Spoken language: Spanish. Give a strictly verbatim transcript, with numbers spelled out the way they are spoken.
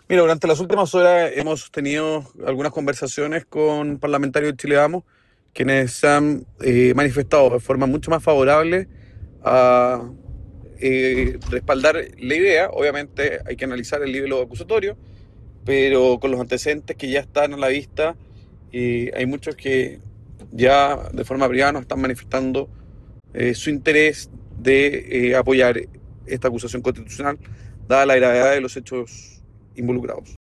Mira, durante las últimas horas hemos tenido algunas conversaciones con parlamentarios de Chile Vamos, quienes se han eh, manifestado de forma mucho más favorable a eh, respaldar la idea. Obviamente hay que analizar el libelo acusatorio, pero con los antecedentes que ya están a la vista, eh, hay muchos que ya de forma privada nos están manifestando eh, su interés de eh, apoyar esta acusación constitucional, dada la gravedad de los hechos involucrados.